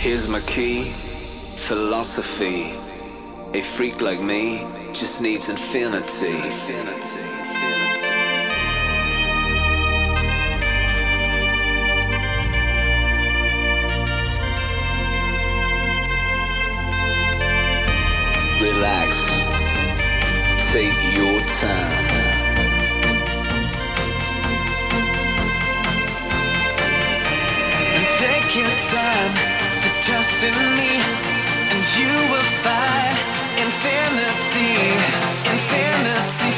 Here's my key, philosophy. A freak like me just needs infinity. Relax, take your time. And take your time to trust in me, and you will find infinity, infinity.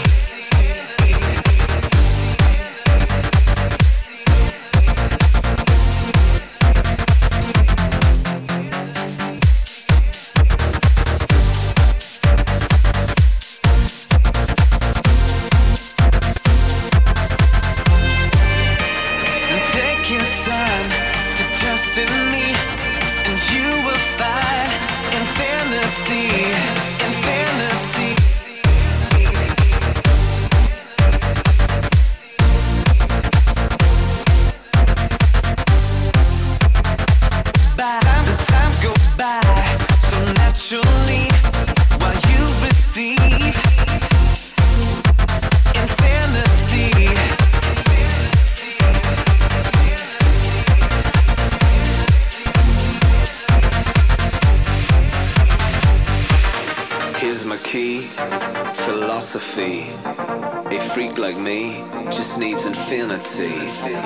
Philosophy. A freak like me just needs infinity.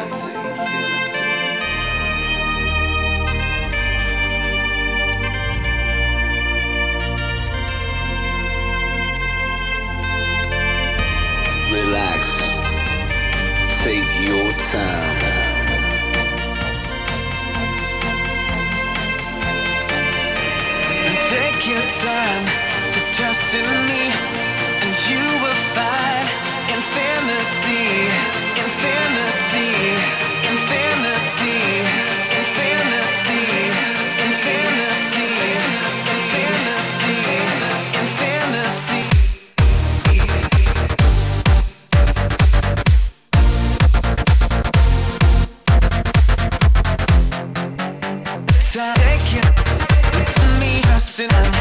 Relax, take your time. And take your time to trust in me, and you will find infinity, infinity, infinity, infinity, infinity, infinity, infinity. Take it to me, trusting.